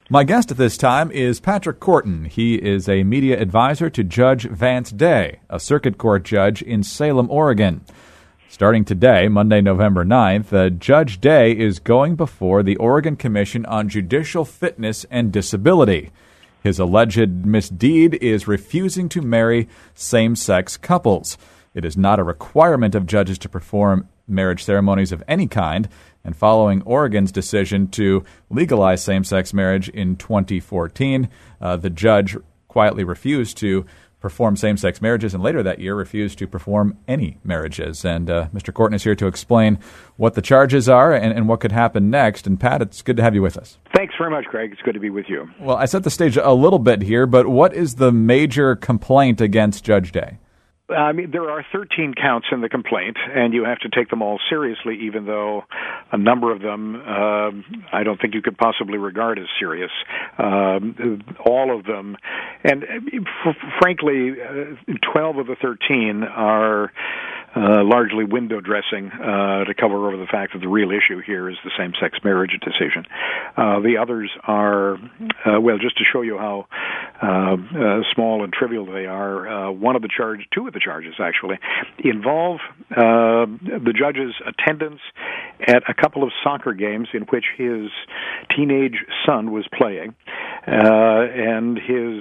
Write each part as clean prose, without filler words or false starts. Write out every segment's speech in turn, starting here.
My guest at this time is Patrick Korten. He is a media advisor to Judge Vance Day, a circuit court judge in Salem, Oregon. Starting today, Monday, November 9th, Judge Day is going before the Oregon Commission on Judicial Fitness and Disability. His alleged misdeed is refusing to marry same-sex couples. It is not a requirement of judges to perform marriage ceremonies of any kind, and following Oregon's decision to legalize same-sex marriage in 2014, the judge quietly refused to perform same-sex marriages, and later that year refused to perform any marriages. And Mr. Korten is here to explain what the charges are and what could happen next. And Pat, it's good to have you with us. Thanks very much, Greg. It's good to be with you. Well, I set the stage a little bit here, but what is the major complaint against Judge Day? There are 13 counts in the complaint, and you have to take them all seriously, even though a number of them I don't think you could possibly regard as serious. All of them, and frankly, 12 of the 13 are largely window dressing to cover over the fact that the real issue here is the same-sex marriage decision. The others are, just to show you how small and trivial they are, two of the charges actually involve the judge's attendance at a couple of soccer games in which his teenage son was playing, and his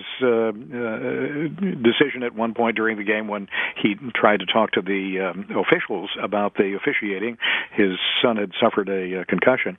decision at one point during the game when he tried to talk to the officials about the officiating. His son had suffered a concussion.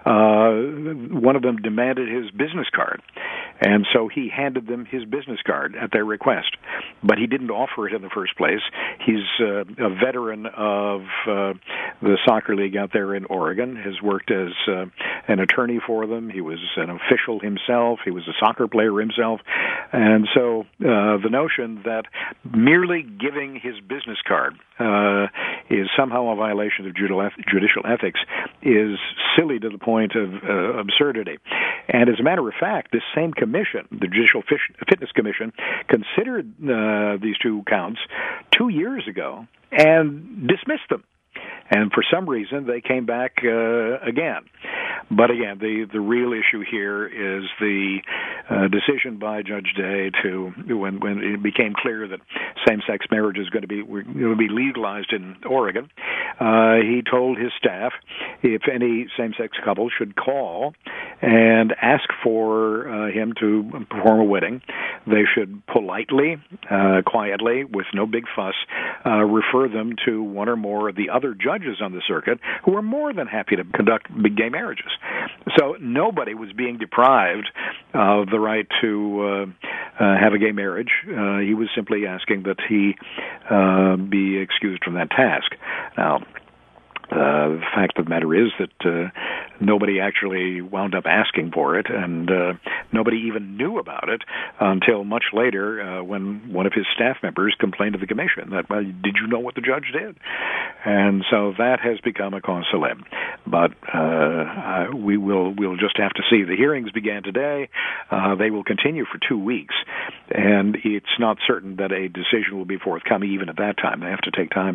One of them demanded his business card, and so he handed them his business card at their request, but he didn't offer it in the first place. He's a veteran of the soccer league out there in Oregon, has worked as an attorney for them. He was an official himself. He was a soccer player himself. And so the notion that merely giving his business card is somehow a violation of judicial ethics is silly to the point of absurdity. And as a matter of fact, this same commission, the Judicial Fitness Commission, considered these two counts 2 years ago and dismissed them. And for some reason, they came back again. But again, the real issue here is the decision by Judge Day to, when it became clear that same-sex marriage is going to be legalized in Oregon, he told his staff if any same-sex couple should call and ask for him to perform a wedding, they should politely, quietly, with no big fuss, refer them to one or more of the other judges on the circuit who were more than happy to conduct gay marriages. So nobody was being deprived of the right to have a gay marriage. He was simply asking that he be excused from that task. Now, the fact of the matter is that nobody actually wound up asking for it, and nobody even knew about it until much later when one of his staff members complained to the commission that, well, did you know what the judge did? And so that has become a cause célèbre. But we'll just have to see. The hearings began today. They will continue for 2 weeks, and it's not certain that a decision will be forthcoming even at that time. They have to take time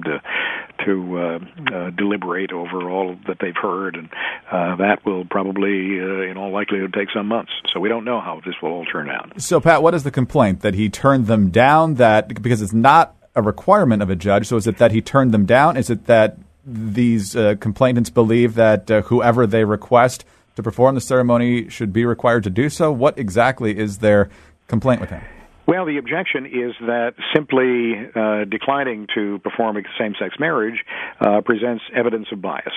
to deliberate over all that they've heard, and that will probably, in all likelihood, take some months. So we don't know how this will all turn out. So, Pat, what is the complaint? That he turned them down? That because it's not a requirement of a judge, so is it that he turned them down? Is it that these complainants believe that whoever they request to perform the ceremony should be required to do so? What exactly is their complaint with him? Well, the objection is that simply declining to perform a same-sex marriage presents evidence of bias.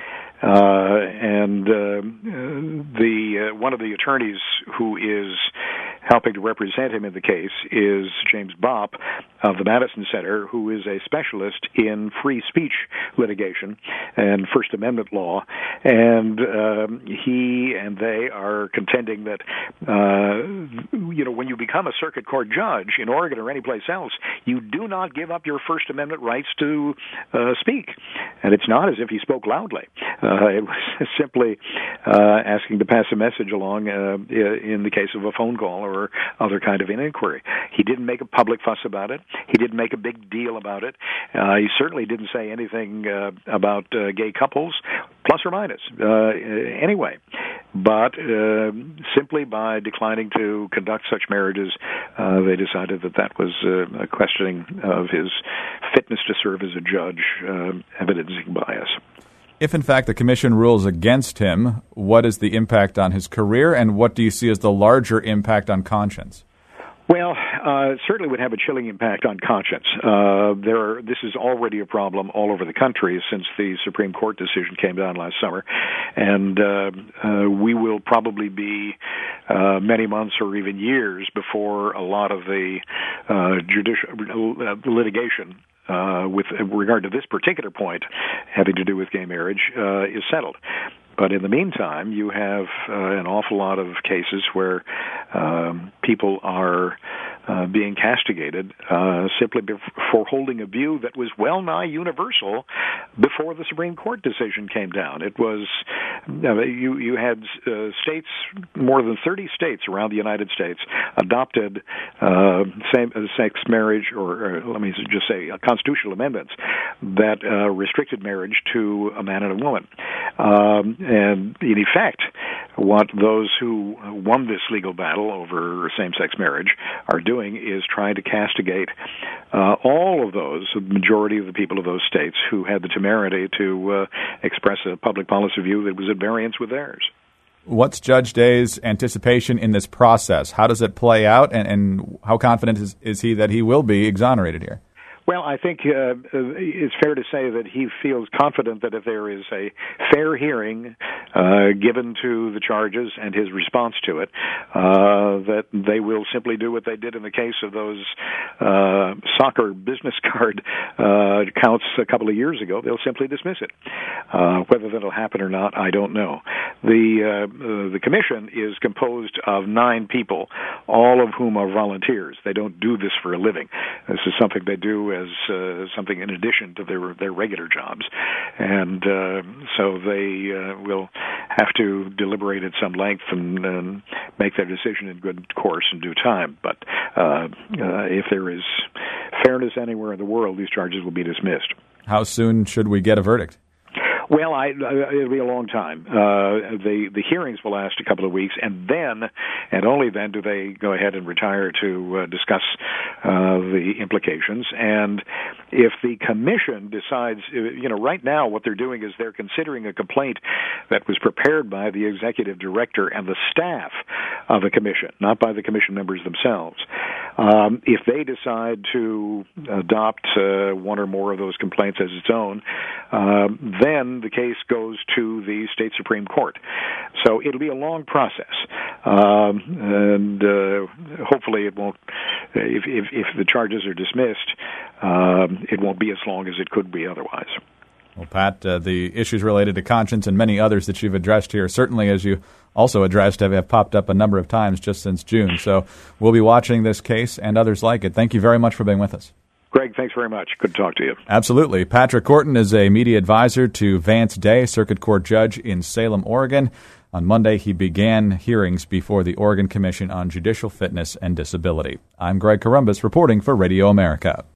And one of the attorneys who is helping to represent him in the case is James Bopp of the Madison Center, who is a specialist in free speech litigation and First Amendment law. And he and they are contending that, when you become a circuit court judge in Oregon or anyplace else, you do not give up your First Amendment rights to speak. And it's not as if he spoke loudly. It was simply asking to pass a message along in the case of a phone call or other kind of an inquiry. He didn't make a public fuss about it. He didn't make a big deal about it. He certainly didn't say anything about gay couples, plus or minus. Anyway, but simply by declining to conduct such marriages, they decided that was a questioning of his fitness to serve as a judge, evidencing bias. If, in fact, the commission rules against him, what is the impact on his career, and what do you see as the larger impact on conscience? Well, it certainly would have a chilling impact on conscience. This is already a problem all over the country since the Supreme Court decision came down last summer, and we will probably be many months or even years before a lot of the judicial litigation with regard to this particular point having to do with gay marriage is settled. But in the meantime, you have an awful lot of cases where people are being castigated simply for holding a view that was well nigh universal before the Supreme Court decision came down. It was you had states, more than 30 states around the United States, adopted same-sex marriage, or let me just say constitutional amendments that restricted marriage to a man and a woman. And in effect, what those who won this legal battle over same-sex marriage are doing is trying to castigate all of those, the majority of the people of those states who had the temerity to express a public policy view that was at variance with theirs. What's Judge Day's anticipation in this process? How does it play out, and how confident is he that he will be exonerated here? Well, I think it's fair to say that he feels confident that if there is a fair hearing given to the charges and his response to it, that they will simply do what they did in the case of those soccer business card counts a couple of years ago. They'll simply dismiss it. Whether that'll happen or not, I don't know. The commission is composed of 9 people, all of whom are volunteers. They don't do this for a living. This is something they do as something in addition to their regular jobs, and so they will have to deliberate at some length and make their decision in good course in due time. But if there is fairness anywhere in the world, these charges will be dismissed. How soon should we get a verdict? Well, it'll be a long time. The hearings will last a couple of weeks, and then, and only then, do they go ahead and retire to discuss the implications. And if the commission decides, right now what they're doing is they're considering a complaint that was prepared by the executive director and the staff of the commission, not by the commission members themselves. If they decide to adopt one or more of those complaints as its own, then the case goes to the state Supreme Court. So it'll be a long process, and hopefully it won't. If the charges are dismissed, it won't be as long as it could be otherwise. Well, Pat, the issues related to conscience and many others that you've addressed here, certainly as you also addressed, have popped up a number of times just since June. So we'll be watching this case and others like it. Thank you very much for being with us. Greg, thanks very much. Good to talk to you. Absolutely. Patrick Courton is a media advisor to Vance Day, Circuit Court Judge in Salem, Oregon. On Monday, he began hearings before the Oregon Commission on Judicial Fitness and Disability. I'm Greg Corombos reporting for Radio America.